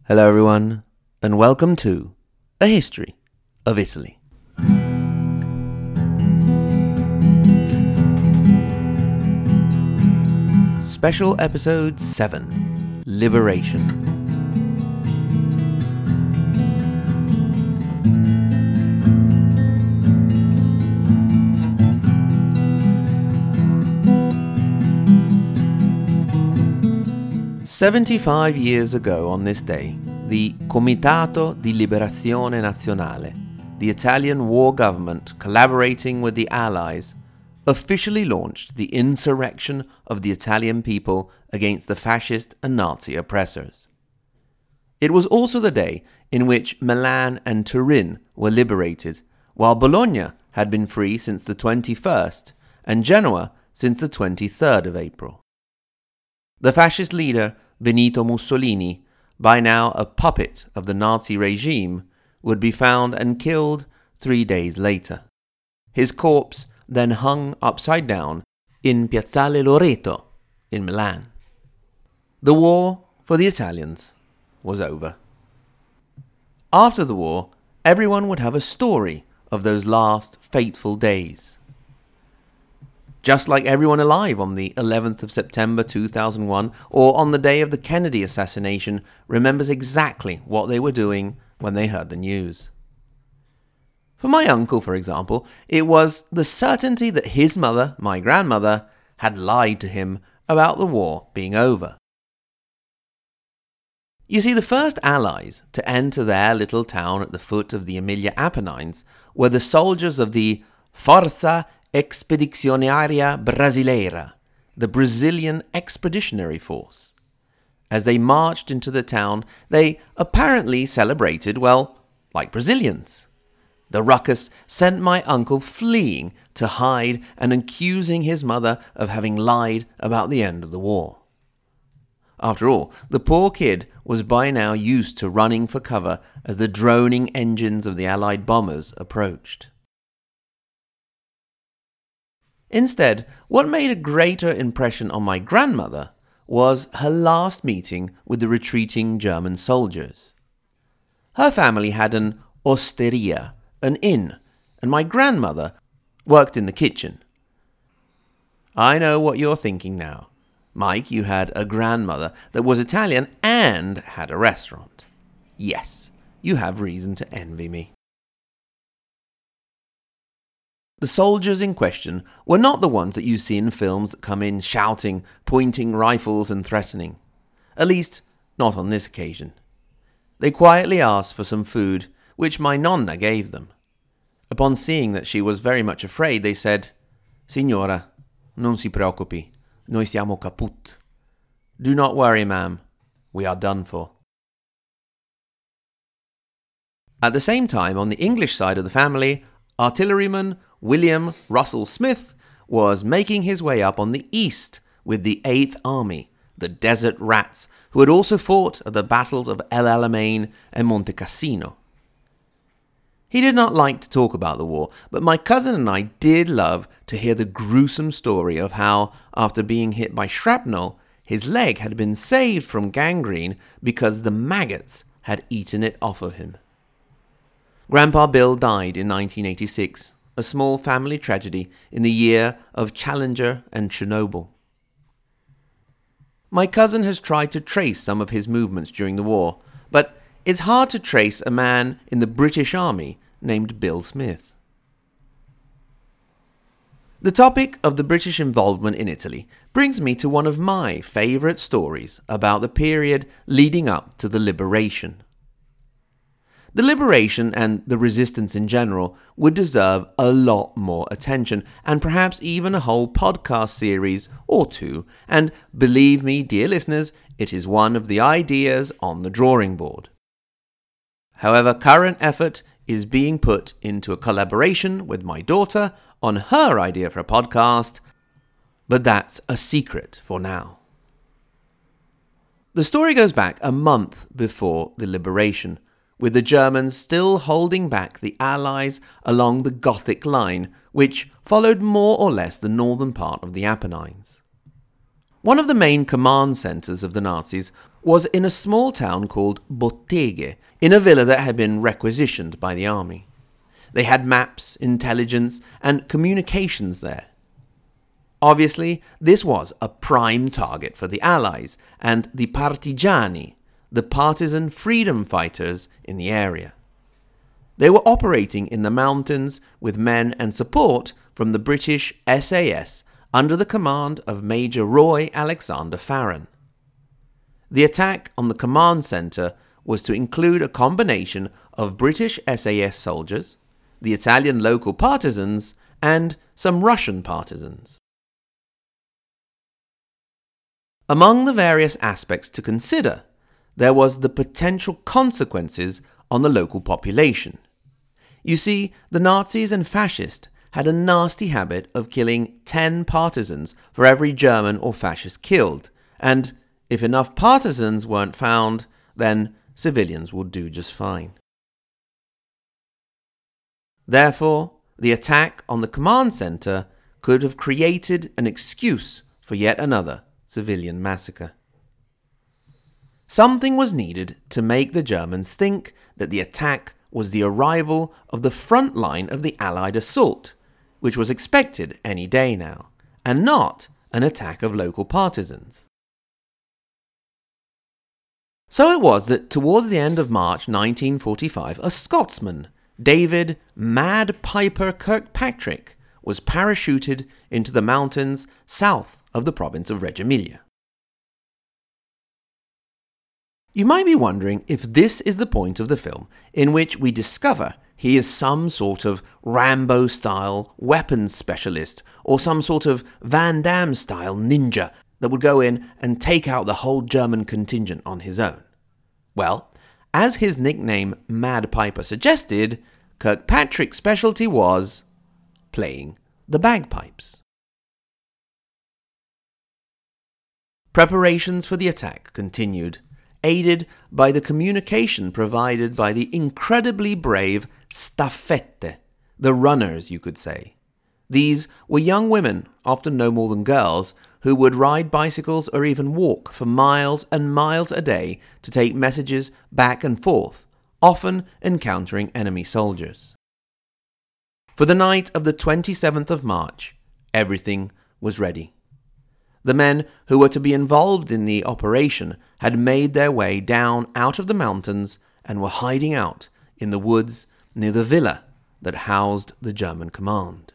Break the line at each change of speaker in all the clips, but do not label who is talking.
Hello everyone, and welcome to A History of Italy. Special Episode 7, Liberation. "75 years ago on this day, the Comitato di Liberazione Nazionale, the Italian war government collaborating with the Allies, officially launched the insurrection of the Italian people against the fascist and Nazi oppressors. It was also the day in which Milan and Turin were liberated, while Bologna had been free since the 21st and Genoa since the 23rd of April. The fascist leader, Benito Mussolini, by now a puppet of the Nazi regime, would be found and killed 3 days later. His corpse then hung upside down in Piazzale Loreto in Milan. The war for the Italians was over. After the war, everyone would have a story of those last fateful days. Just like everyone alive on the 11th of September 2001 or on the day of the Kennedy assassination remembers exactly what they were doing when they heard the news. For my uncle, for example, it was the certainty that his mother, my grandmother, had lied to him about the war being over. You see, the first Allies to enter their little town at the foot of the Emilia Apennines were the soldiers of the Forza Expedizionaria Brasileira, the Brazilian Expeditionary Force. As they marched into the town, they apparently celebrated, well, like Brazilians. The ruckus sent my uncle fleeing to hide and accusing his mother of having lied about the end of the war. After all, the poor kid was by now used to running for cover as the droning engines of the Allied bombers approached. Instead, what made a greater impression on my grandmother was her last meeting with the retreating German soldiers. Her family had an osteria, an inn, and my grandmother worked in the kitchen. I know what you're thinking now. Mike, you had a grandmother that was Italian and had a restaurant. Yes, you have reason to envy me. The soldiers in question were not the ones that you see in films that come in shouting, pointing rifles and threatening. At least, not on this occasion. They quietly asked for some food, which my nonna gave them. Upon seeing that she was very much afraid, they said, "Signora, non si preoccupi, noi siamo caput." "Do not worry, ma'am, we are done for." At the same time, on the English side of the family, artilleryman William Russell Smith was making his way up on the east with the 8th Army, the Desert Rats, who had also fought at the battles of El Alamein and Monte Cassino. He did not like to talk about the war, but my cousin and I did love to hear the gruesome story of how, after being hit by shrapnel, his leg had been saved from gangrene because the maggots had eaten it off of him. Grandpa Bill died in 1986, a small family tragedy in the year of Challenger and Chernobyl. My cousin has tried to trace some of his movements during the war, but it's hard to trace a man in the British Army named Bill Smith. The topic of the British involvement in Italy brings me to one of my favourite stories about the period leading up to the liberation. The liberation and the resistance in general would deserve a lot more attention, and perhaps even a whole podcast series or two, and believe me, dear listeners, it is one of the ideas on the drawing board. However, current effort is being put into a collaboration with my daughter on her idea for a podcast, but that's a secret for now. The story goes back a month before the liberation, with the Germans still holding back the Allies along the Gothic Line, which followed more or less the northern part of the Apennines. One of the main command centres of the Nazis was in a small town called Botteghe, in a villa that had been requisitioned by the army. They had maps, intelligence, and communications there. Obviously, this was a prime target for the Allies and the partigiani, the partisan freedom fighters in the area. They were operating in the mountains with men and support from the British SAS under the command of Major Roy Alexander Farren. The attack on the command centre was to include a combination of British SAS soldiers, the Italian local partisans, and some Russian partisans. Among the various aspects to consider, there was the potential consequences on the local population. You see, the Nazis and fascists had a nasty habit of killing 10 partisans for every German or fascist killed, and if enough partisans weren't found, then civilians would do just fine. Therefore, the attack on the command centre could have created an excuse for yet another civilian massacre. Something was needed to make the Germans think that the attack was the arrival of the front line of the Allied assault, which was expected any day now, and not an attack of local partisans. So it was that towards the end of March 1945, a Scotsman, David "Mad Piper" Kirkpatrick, was parachuted into the mountains south of the province of Reggio Emilia. You might be wondering if this is the point of the film in which we discover he is some sort of Rambo-style weapons specialist or some sort of Van Damme-style ninja that would go in and take out the whole German contingent on his own. Well, as his nickname Mad Piper suggested, Kirkpatrick's specialty was playing the bagpipes. Preparations for the attack continued, aided by the communication provided by the incredibly brave staffette, the runners, you could say. These were young women, often no more than girls, who would ride bicycles or even walk for miles and miles a day to take messages back and forth, often encountering enemy soldiers. For the night of the 27th of March, everything was ready. The men who were to be involved in the operation had made their way down out of the mountains and were hiding out in the woods near the villa that housed the German command.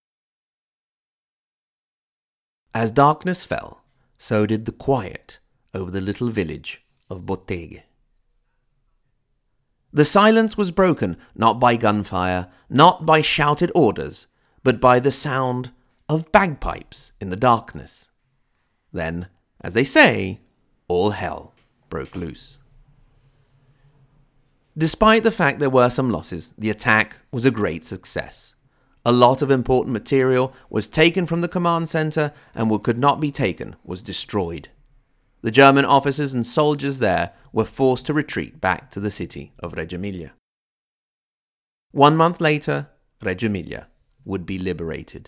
As darkness fell, so did the quiet over the little village of Botteghe. The silence was broken not by gunfire, not by shouted orders, but by the sound of bagpipes in the darkness. Then, as they say, all hell broke loose. Despite the fact there were some losses, the attack was a great success. A lot of important material was taken from the command centre, and what could not be taken was destroyed. The German officers and soldiers there were forced to retreat back to the city of Reggio Emilia. 1 month later, Reggio Emilia would be liberated.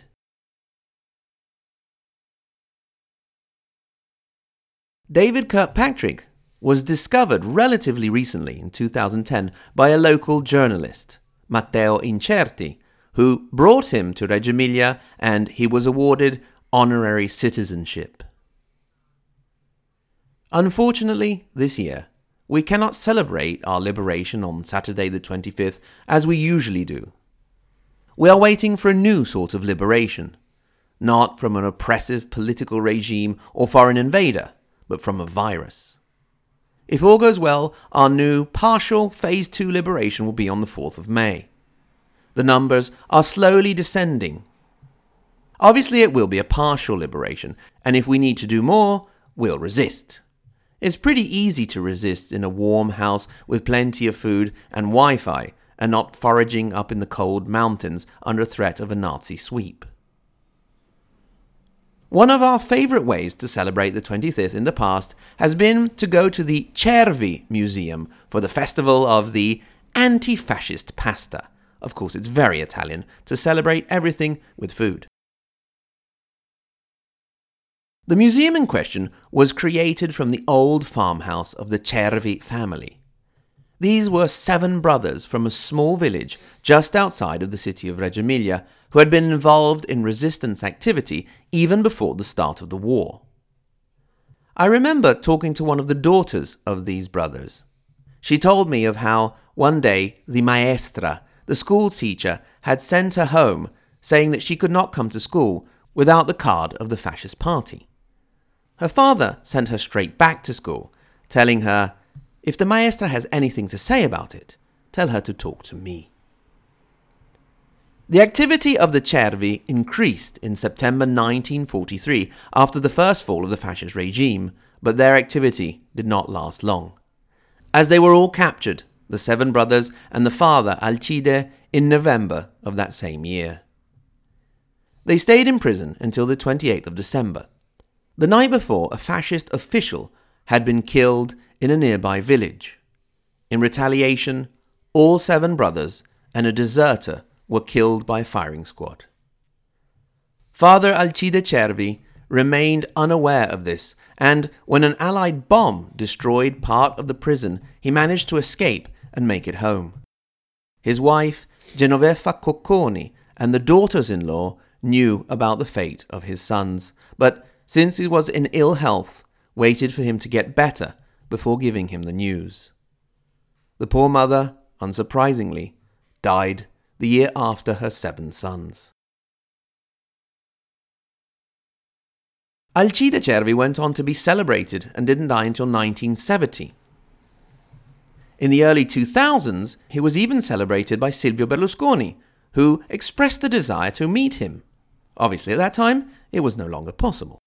David Kirkpatrick was discovered relatively recently in 2010 by a local journalist, Matteo Incerti, who brought him to Reggio Emilia, and he was awarded honorary citizenship. Unfortunately, this year, we cannot celebrate our liberation on Saturday the 25th as we usually do. We are waiting for a new sort of liberation, not from an oppressive political regime or foreign invader, but from a virus. If all goes well, our new partial Phase 2 liberation will be on the 4th of May. The numbers are slowly descending. Obviously, it will be a partial liberation, and if we need to do more, we'll resist. It's pretty easy to resist in a warm house with plenty of food and Wi-Fi, and not foraging up in the cold mountains under threat of a Nazi sweep. One of our favourite ways to celebrate the 25th in the past has been to go to the Cervi Museum for the festival of the anti-fascist pasta. Of course, it's very Italian to celebrate everything with food. The museum in question was created from the old farmhouse of the Cervi family. These were 7 brothers from a small village just outside of the city of Reggio Emilia who had been involved in resistance activity even before the start of the war. I remember talking to one of the daughters of these brothers. She told me of how one day the maestra, the school teacher, had sent her home saying that she could not come to school without the card of the fascist party. Her father sent her straight back to school, telling her, "If the maestra has anything to say about it, tell her to talk to me." The activity of the Cervi increased in September 1943 after the first fall of the fascist regime, but their activity did not last long, as they were all captured, the 7 brothers and the father Alcide, in November of that same year. They stayed in prison until the 28th of December. The night before, a fascist official had been killed in a nearby village. In retaliation, all 7 brothers and a deserter were killed by a firing squad. Father Alcide Cervi remained unaware of this, and when an Allied bomb destroyed part of the prison, he managed to escape and make it home. His wife, Genoveffa Cocconi, and the daughters-in-law knew about the fate of his sons, but since he was in ill health, waited for him to get better before giving him the news. The poor mother, unsurprisingly, died the year after her 7 sons. Alcide Cervi went on to be celebrated and didn't die until 1970. In the early 2000s, he was even celebrated by Silvio Berlusconi, who expressed the desire to meet him. Obviously, at that time, it was no longer possible.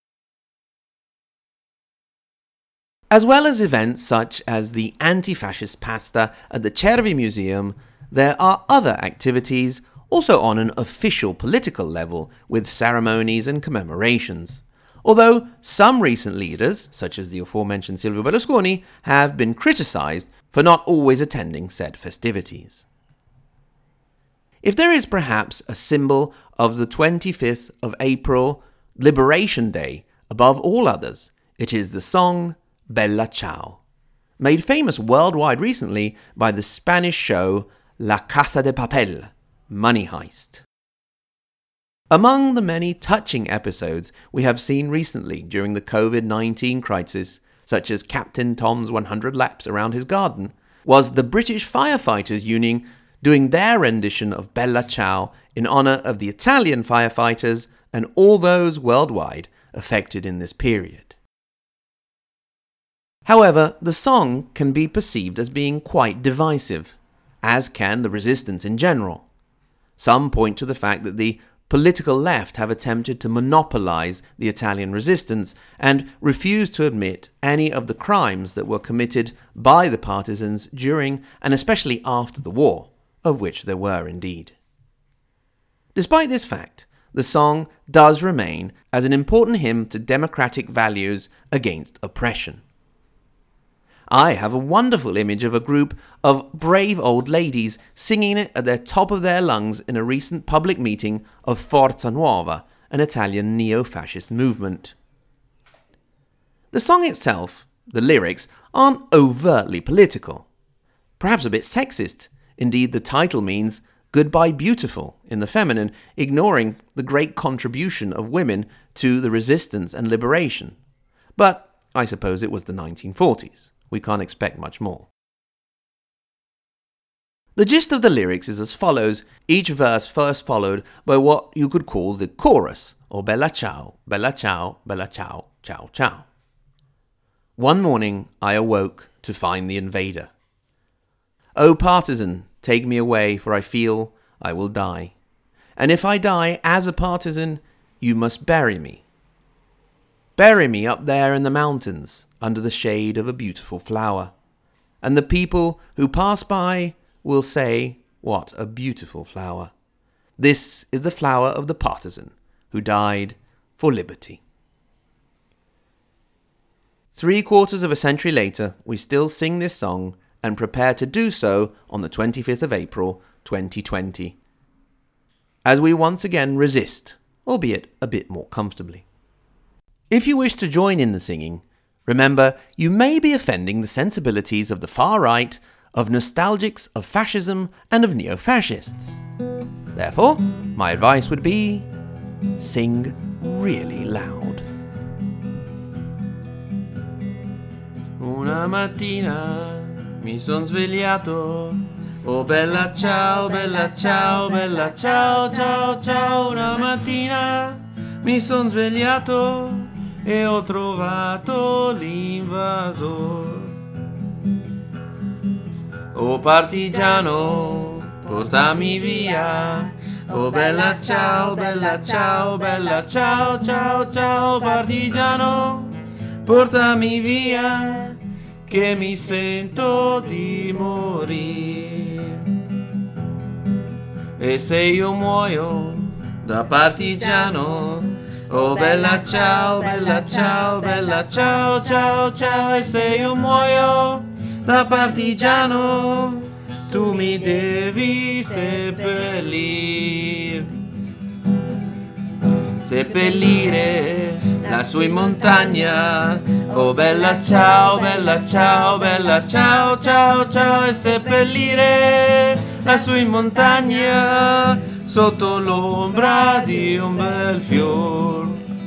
As well as events such as the anti-fascist pasta at the Cervi Museum, there are other activities also on an official political level with ceremonies and commemorations. Although some recent leaders, such as the aforementioned Silvio Berlusconi, have been criticised for not always attending said festivities. If there is perhaps a symbol of the 25th of April, Liberation Day, above all others, it is the song Bella Ciao, made famous worldwide recently by the Spanish show La Casa de Papel, Money Heist. Among the many touching episodes we have seen recently during the COVID-19 crisis, such as Captain Tom's 100 laps around his garden, was the British Firefighters Union doing their rendition of Bella Ciao in honour of the Italian firefighters and all those worldwide affected in this period. However, the song can be perceived as being quite divisive, as can the resistance in general. Some point to the fact that the political left have attempted to monopolize the Italian resistance and refuse to admit any of the crimes that were committed by the partisans during and especially after the war, of which there were indeed. Despite this fact, the song does remain as an important hymn to democratic values against oppression. I have a wonderful image of a group of brave old ladies singing it at the top of their lungs in a recent public meeting of Forza Nuova, an Italian neo-fascist movement. The song itself, the lyrics, aren't overtly political. Perhaps a bit sexist. Indeed, the title means "Goodbye Beautiful" in the feminine, ignoring the great contribution of women to the resistance and liberation. But I suppose it was the 1940s. We can't expect much more. The gist of the lyrics is as follows, each verse first followed by what you could call the chorus, or Bella Ciao, Bella Ciao, Bella Ciao, Ciao Ciao. One morning I awoke to find the invader. O partisan, take me away, for I feel I will die. And if I die as a partisan, you must bury me. Bury me up there in the mountains, under the shade of a beautiful flower. And the people who pass by will say, what a beautiful flower. This is the flower of the partisan who died for liberty. 3/4 of a century later, we still sing this song and prepare to do so on the 25th of April, 2020, as we once again resist, albeit a bit more comfortably. If you wish to join in the singing, remember you may be offending the sensibilities of the far right, of nostalgics, of fascism, and of neo-fascists. Therefore, my advice would be, sing really loud.
Una mattina mi son svegliato, oh bella ciao, bella ciao, bella ciao, ciao, ciao. Una mattina mi son svegliato e ho trovato l'invasor. Oh partigiano, portami via, oh bella ciao, bella ciao, bella ciao, ciao, ciao. Partigiano, portami via, che mi sento di morire. E se io muoio da partigiano, oh bella ciao, bella ciao, bella ciao, ciao, ciao. E se io muoio da partigiano, tu mi devi seppellire lassù in montagna, oh bella ciao, bella ciao, bella ciao, ciao, ciao. E seppellire lassù in montagna, sotto l'ombra di un bel fior.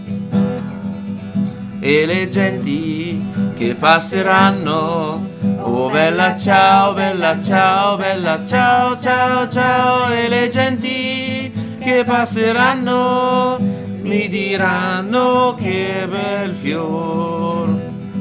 E le genti che passeranno, oh bella ciao, bella ciao, bella ciao, ciao, ciao. E le genti che passeranno mi diranno che bel fior.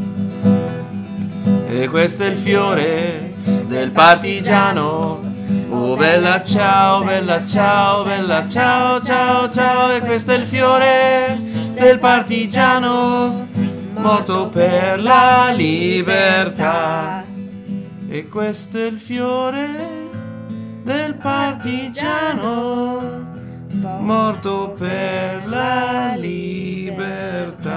E questo è il fiore del partigiano, oh bella ciao, bella ciao, bella ciao, ciao, ciao. E questo è il fiore del partigiano, morto per la libertà. E questo è il fiore del partigiano, morto per la libertà.